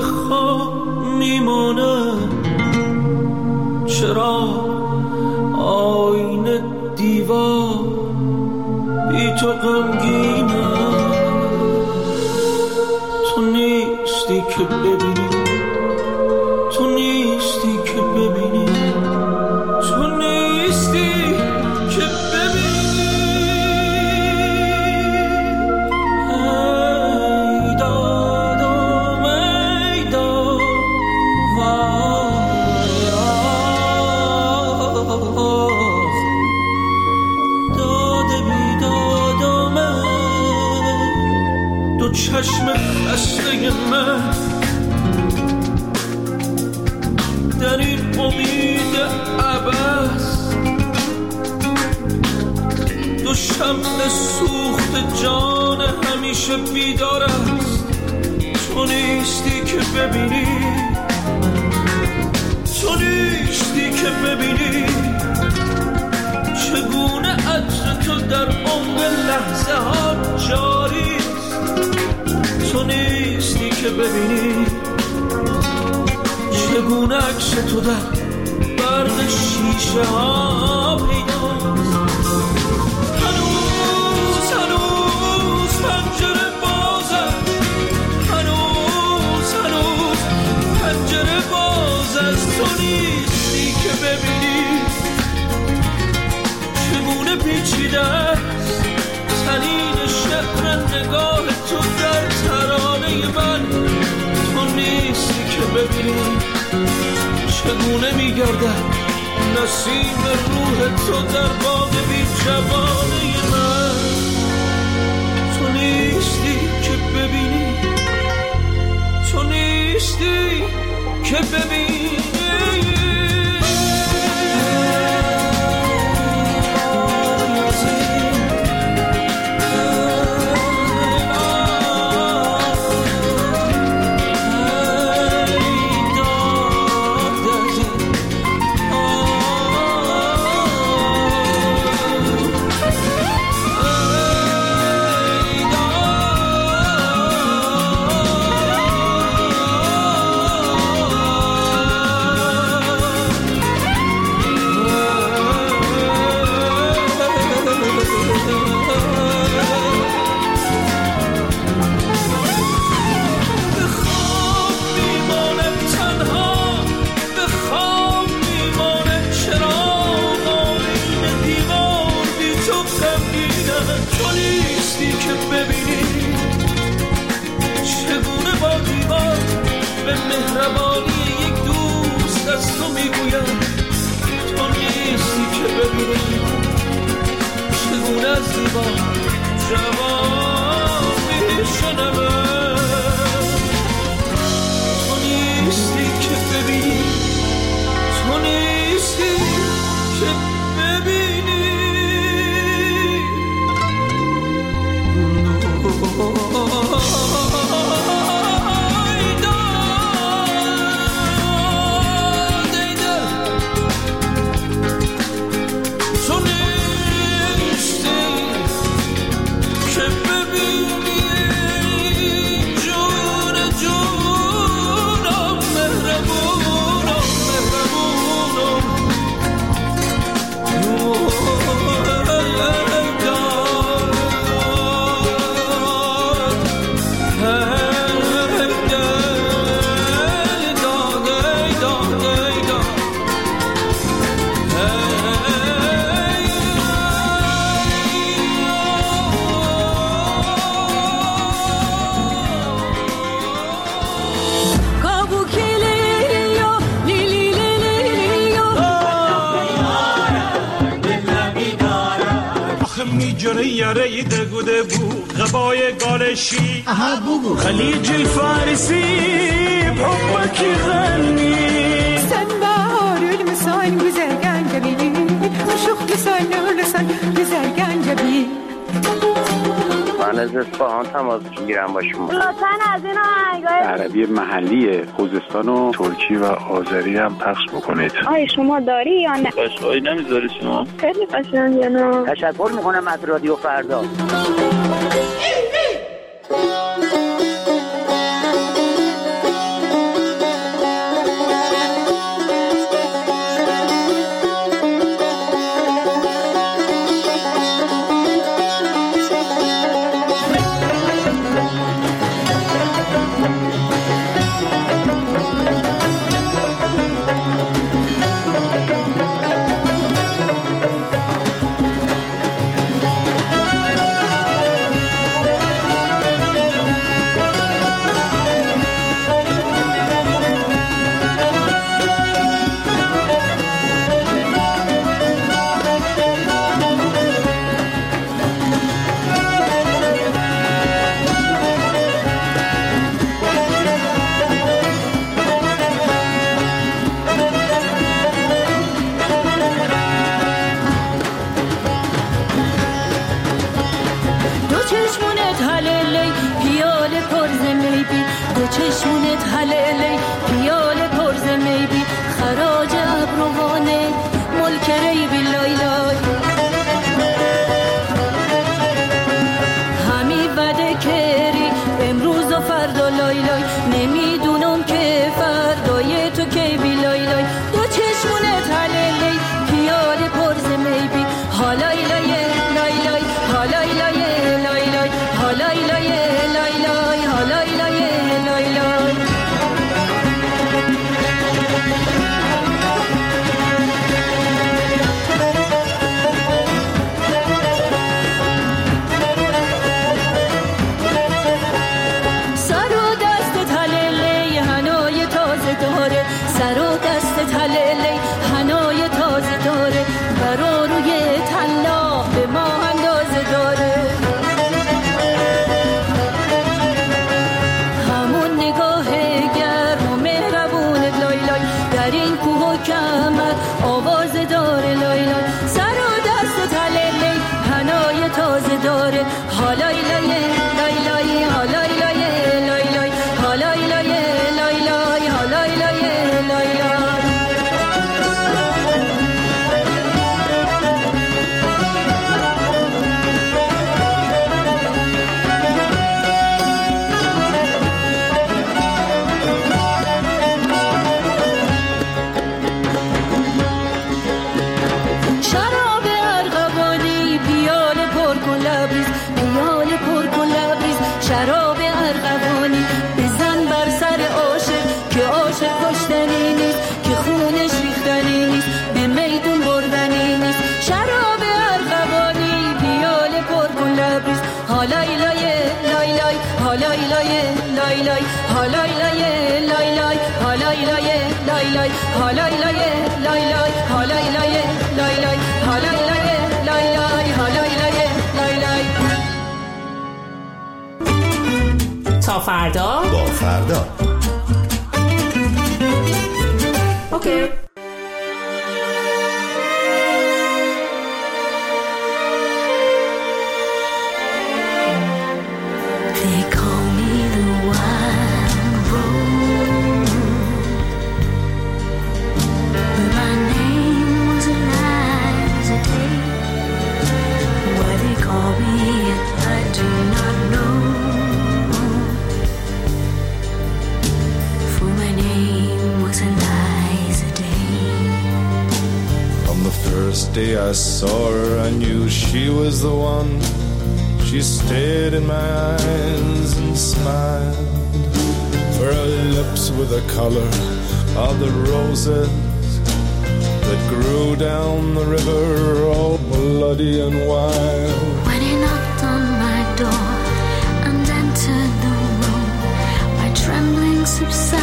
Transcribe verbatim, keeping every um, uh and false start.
خواب میمانم، چرا آینه دیوار بی تو غمگینم. تو نیستی که ببینی، تو نیستی که ببینی، تو نیستی که ببینی. ای دادم ای داد وای آخ، داد بیدادم دو چشم خسته من در این امید عبث، دو شمع سوخت جان همیشه بیدار است. تو نیستی که ببینی، تو نیستی که ببینی چگونه عطر تو در عمق لحظه ها جاری است. تو نیستی که ببینی چگونه عکس تو در برق شیشه ها پیداست. هنوز هنوز پنجره بازه، هنوز هنوز پنجره باز است. تو نیستی که ببینی چگونه پیچیده است تنین شعر نگاه تو در ترانه من. تو نیستی که ببینی چگونه میگردد نسیم روح تو در باغ بی جوانه من. تو نیستی که ببینی، تو نیستی که ببینی. یاره دگوده بود غبای گالشی خلیج الفارسي بحبك يغني سنبار المسان güzel gencebi شوخ مثال لسان güzel gencebi. من از اصفهان تماس میگیرم با شما. لطفاً از این آهنگای عربی محلی خوزستان و ترکی و آذری هم پخش بکنید. آی شما داری یا نه؟ قشنگی نمیذاری شما؟ خیلی قشنگه نه. تشکر میکنم از رادیو فردا. چشمونت حلله پیال پرز میبی خراج ابروانه ملک ریبی لای لای همی بده کری امروز و فردا لای لای نمیدونم که فردای تو کی بی لای لای دو چشمونت حلله پیال پرز میبی حالای لای لای لای حالای لای لای لای حالای لای لای لای حالای لای لای لای سر و دست تلله هنای تازه داره سر و دست تلله هنای تازه داره برا روی طلا به ما اندازه داره همون نگاه گرم و مهربون لای لای در این کوه و کمر آواز داره لای لای سر و دست تلله هنای تازه داره حالای لای لای لای حالای لای لای لای حالای لای لای لای حالای لای لای لای شراب ارغوانی پیال پر کن لبریز پیال پر کن لبریز شراب ارغوانی بزن بر سر عاشق که عاشق کشتنی نیست که خونش ریختنی نیست به میدون بردنی نیست شراب ارغوانی پیال پر کن لبریز حالای لای لای لای حالای لای لای لای حالای لای لای لای حالای لای لای لای حالای لای لای لای حالای لای لای لای حالای لای لای لای حالای لای لای لای تا فردا با فردا اوکی. They call me the wild rose, but my name was Eliza Day. Why they call me it, I do not know. For my name was Eliza Day. On the first day I saw her, I knew she was the one. She stared in my eyes and smiled, for her lips were the color of the roses that grew down the river, all bloody and wild. When he knocked on my door and entered the room, my trembling subsided.